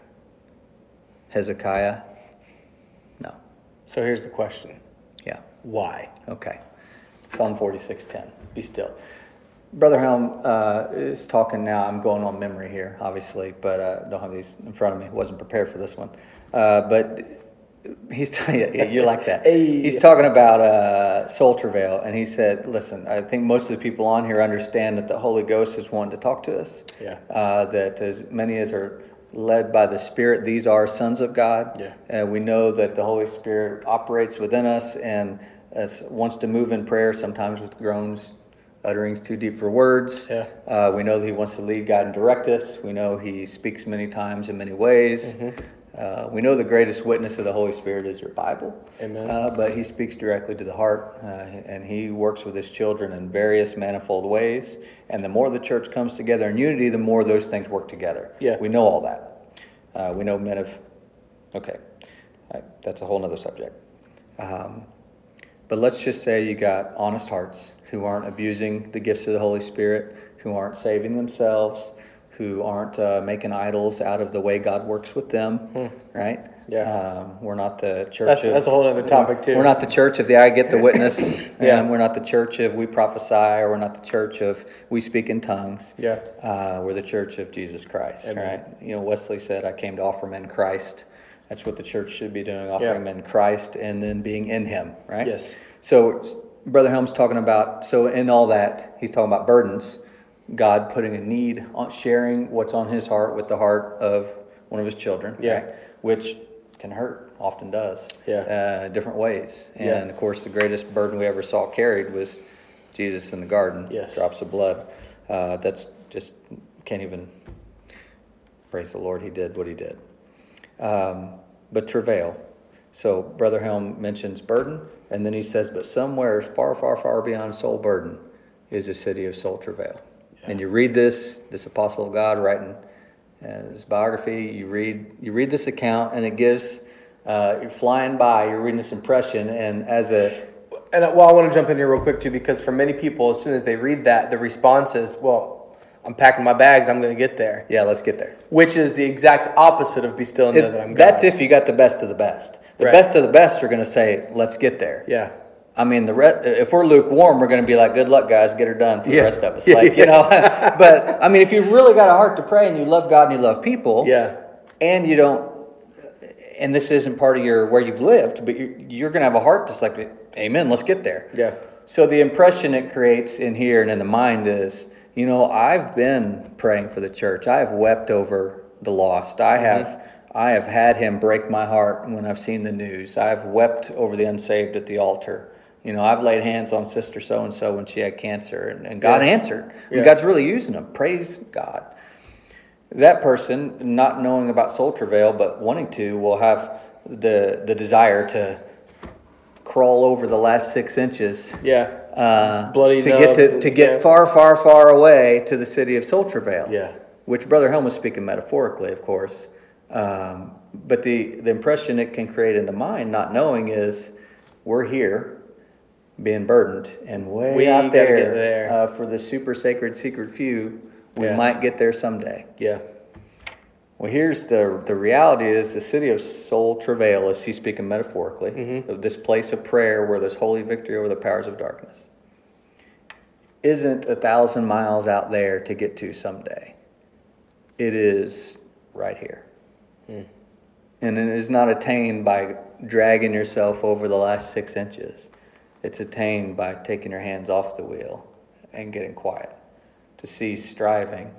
Hezekiah, no. So here's the question. Yeah. Why? Okay. Psalm forty-six ten. Be still. Brother Helm uh, is talking now. I'm going on memory here, obviously, but I uh, don't have these in front of me. Wasn't prepared for this one. Uh, but... He's telling you, you like that. Hey. He's talking about uh, soul travail, and he said, listen, I think most of the people on here understand that the Holy Ghost is wanting to talk to us. Yeah. Uh, that as many as are led by the Spirit, these are sons of God. Yeah. And we know that the Holy Spirit operates within us and uh, wants to move in prayer, sometimes with groans, utterings too deep for words. Yeah. Uh, we know that he wants to lead, guide, and direct us. We know he speaks many times in many ways. Mm-hmm. Uh, we know the greatest witness of the Holy Spirit is your Bible. Amen. Uh, but he speaks directly to the heart, uh, and he works with his children in various manifold ways. And the more the church comes together in unity, the more those things work together. Yeah. We know all that. Uh, we know men of... Okay. Right. That's a whole other subject. Um, but let's just say you got honest hearts who aren't abusing the gifts of the Holy Spirit, who aren't saving themselves, who aren't uh, making idols out of the way God works with them, hmm. right? Yeah. Um, we're not the church that's, of... That's a whole other topic, too. We're not the church of the I get the witness. Yeah. And we're not the church of we prophesy, or we're not the church of we speak in tongues. Yeah. Uh, we're the church of Jesus Christ, Amen. right? You know, Wesley said, I came to offer men Christ. That's what the church should be doing, offering yeah. men Christ and then being in him, right? Yes. So Brother Helm's talking about, so in all that, he's talking about burdens. God putting a need on sharing what's on his heart with the heart of one of his children, yeah. right? Which can hurt, often does, yeah. uh, different ways. And yeah. of course, the greatest burden we ever saw carried was Jesus in the garden, yes. drops of blood. Uh, that's just, can't even, praise the Lord, he did what he did. Um, but travail. So Brother Helm mentions burden, and then he says, but somewhere far, far, far beyond soul burden is a city of soul travail. And you read this, this apostle of God writing uh, his biography, you read you read this account, and it gives, uh, you're flying by, you're reading this impression, and as a... And well, I want to jump in here real quick, too, because for many people, as soon as they read that, the response is, well, I'm packing my bags. I'm going to get there. Yeah, let's get there. Which is the exact opposite of be still and know It- that I'm God. that's if you got the best of the best. The Right. best of the best are going to say, let's get there. Yeah. I mean, the re- if we're lukewarm, we're going to be like, good luck, guys, get her done for Yeah. the rest of us. Yeah, Like, yeah. you know, but I mean, if you really got a heart to pray and you love God and you love people, Yeah. and you don't, and this isn't part of your where you've lived, but you're, you're going to have a heart that's like, amen, let's get there. Yeah. So the impression it creates in here and in the mind is, you know, I've been praying for the church. I've wept over the lost. I have, mm-hmm. I have had him break my heart when I've seen the news. I've wept over the unsaved at the altar. You know, I've laid hands on Sister So-and-so when she had cancer, and, and God Yeah. answered. Yeah. And God's really using them. Praise God. That person, not knowing about soul travail, but wanting to, will have the the desire to crawl over the last six inches. Yeah. Uh, Bloody to get to, nubs to and- get yeah. far, far, far away to the city of soul travail. Yeah. Which Brother Helm was speaking metaphorically, of course. Um, but the, the impression it can create in the mind, not knowing, is we're here being burdened, and way We out gotta there, get there. Uh, for the super sacred secret few, we Yeah. might get there someday. Yeah. Well, here's the the reality is the city of soul travail, as he's speaking metaphorically, Mhm. of this place of prayer where there's holy victory over the powers of darkness, isn't a thousand miles out there to get to someday. It is right here. Mm. And it is not attained by dragging yourself over the last six inches. It's attained by taking your hands off the wheel and getting quiet, to cease striving,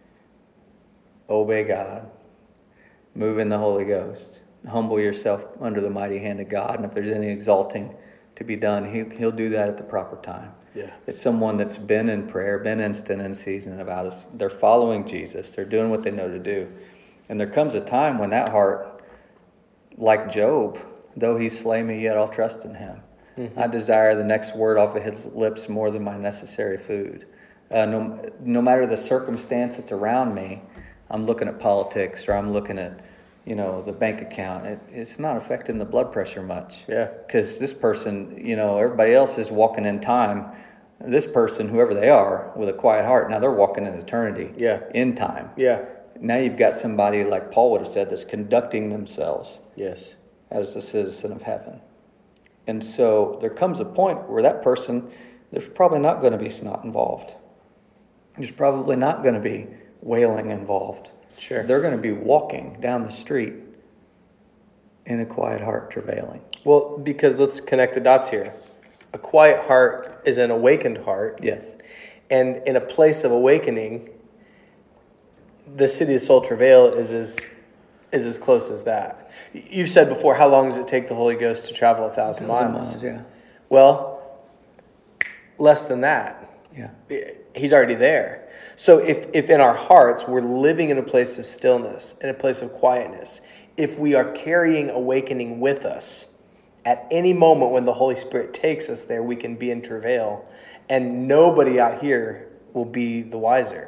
obey God, move in the Holy Ghost, humble yourself under the mighty hand of God. And if there's any exalting to be done, he, he'll do that at the proper time. Yeah. It's someone that's been in prayer, been instant in season about us. They're following Jesus. They're doing what they know to do. And there comes a time when that heart, like Job, though he slay me, yet I'll trust in him. Mm-hmm. I desire the next word off of his lips more than my necessary food. Uh, no, no matter the circumstance that's around me, I'm looking at politics, or I'm looking at, you know, the bank account. It, it's not affecting the blood pressure much. Yeah. Because this person, you know, everybody else is walking in time. This person, whoever they are, with a quiet heart, now they're walking in eternity. Yeah. In time. Yeah. Now you've got somebody, like Paul would have said, that's conducting themselves Yes. as a citizen of heaven. And so there comes a point where that person, there's probably not going to be snot involved. There's probably not going to be wailing involved. Sure. They're going to be walking down the street in a quiet heart, travailing. Well, because let's connect the dots here. A quiet heart is an awakened heart. Yes. And in a place of awakening, the city of soul travail is as is as close as that. You've said before, how long does it take the Holy Ghost to travel a thousand, Thousand miles? miles, yeah. Well, less than that. Yeah. He's already there. So if, if in our hearts we're living in a place of stillness, in a place of quietness, if we are carrying awakening with us, at any moment when the Holy Spirit takes us there, we can be in travail, and nobody out here will be the wiser.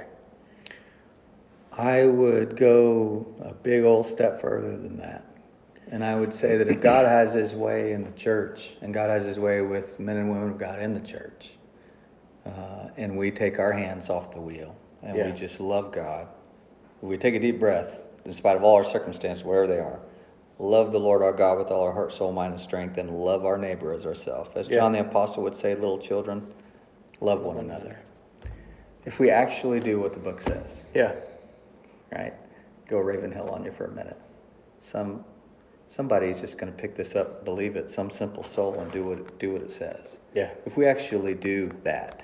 I would go a big old step further than that. And I would say that if God has his way in the church, and God has his way with men and women of God in the church, uh, and we take our hands off the wheel, and Yeah. we just love God, we take a deep breath, in spite of all our circumstances, wherever they are, love the Lord our God with all our heart, soul, mind, and strength, and love our neighbor as ourselves. As Yeah. John the Apostle would say, little children, love one another. If we actually do what the book says, Yeah. right? Go Ravenhill on you for a minute. Some somebody's just going to pick this up, believe it, some simple soul, and do what do what it says. Yeah. If we actually do that,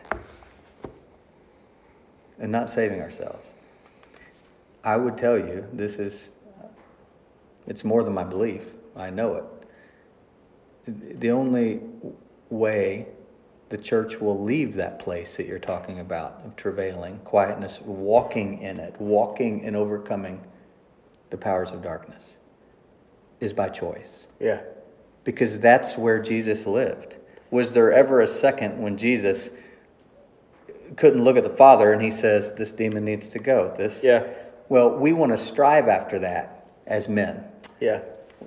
and not saving ourselves, I would tell you this is it's more than my belief. I know it. The only way the church will leave that place that you're talking about of travailing, quietness, walking in it, walking and overcoming the powers of darkness, is by choice. Yeah. Because that's where Jesus lived. Was there ever a second when Jesus couldn't look at the Father and he says, this demon needs to go? This, Yeah. Well, we want to strive after that as men. Yeah.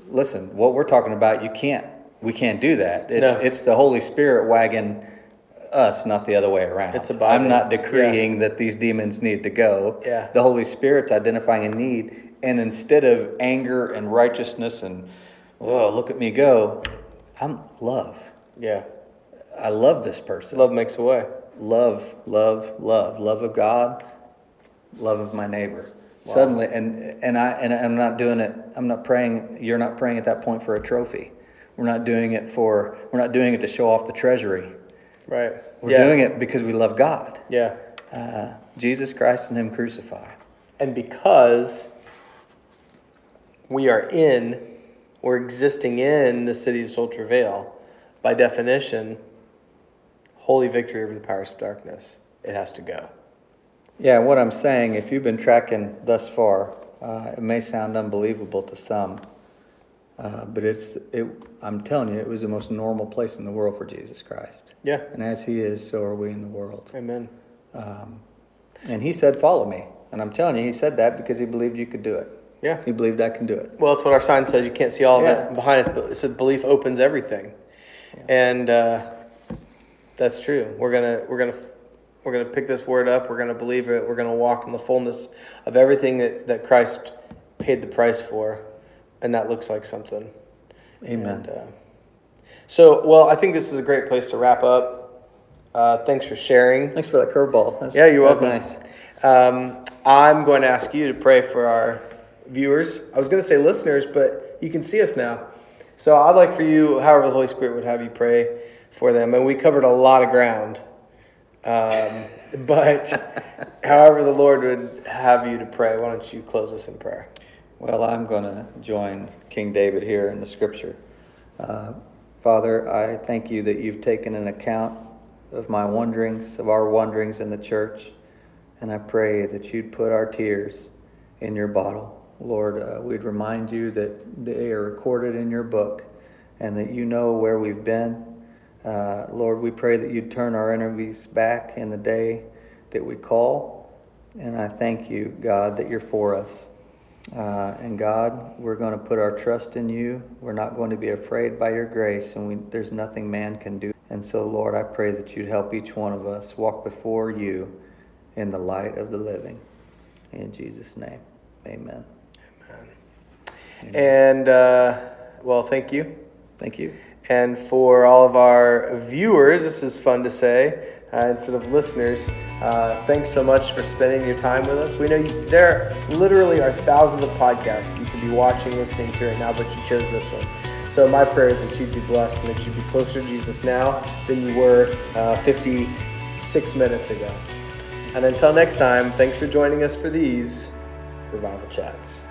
Listen, what we're talking about, you can't, we can't do that. It's No. it's the Holy Spirit wagging us, not the other way around. It's about I'm not it. decreeing Yeah. that these demons need to go. Yeah. The Holy Spirit's identifying a need, and instead of anger and righteousness and, oh, look at me go, I'm love. Yeah. I love this person. Love makes a way. Love, love, love. Love of God, love of my neighbor. Wow. Suddenly, and and I and I'm not doing it. I'm not praying. You're not praying at that point for a trophy. We're not doing it for. We're not doing it to show off the treasury. Right. We're yeah. doing it because we love God. Yeah. Uh, Jesus Christ and Him crucified. And because we are in, we're existing in the city of Soul Travail, by definition, holy victory over the powers of darkness. It has to go. Yeah, what I'm saying, if you've been tracking thus far, uh, it may sound unbelievable to some, uh, but it's. It, I'm telling you, it was the most normal place in the world for Jesus Christ. Yeah. And as He is, so are we in the world. Amen. Um, and He said, follow me. And I'm telling you, He said that because He believed you could do it. Yeah. He believed I can do it. Well, it's what our sign says. You can't see all of Yeah. it behind us, but it said belief opens everything. Yeah. And uh, that's true. We're gonna we're gonna we're gonna pick this word up. We're gonna believe it. We're gonna walk in the fullness of everything that, that Christ paid the price for, and that looks like something. Amen. And, uh, so, well, I think this is a great place to wrap up. Uh, thanks for sharing. Thanks for that curveball. That's, Yeah, you're that was welcome. Nice. Um, I'm going to ask you to pray for our viewers. I was going to say listeners, but you can see us now. So I'd like for you, however the Holy Spirit would have you pray for them. And we covered a lot of ground. Um, but however the Lord would have you to pray, why don't you close us in prayer? Well, I'm going to join King David here in the scripture. Uh, Father, I thank you that you've taken an account of my wanderings, of our wanderings in the church. And I pray that you'd put our tears in your bottle. Lord, uh, we'd remind you that they are recorded in your book and that you know where we've been. Uh, Lord, we pray that you'd turn our enemies back in the day that we call. And I thank you, God, that you're for us. Uh, and God, we're going to put our trust in you. We're not going to be afraid by your grace, and we, there's nothing man can do. And so, Lord, I pray that you'd help each one of us walk before you in the light of the living. In Jesus' name, amen. Amen. Amen. And, uh, well, thank you. Thank you. And for all of our viewers, this is fun to say, uh, instead of listeners, uh, thanks so much for spending your time with us. We know you, there literally are thousands of podcasts you could be watching, listening to right now, but you chose this one. So my prayer is that you'd be blessed and that you'd be closer to Jesus now than you were uh, fifty-six minutes ago. And until next time, thanks for joining us for these Revival Chats.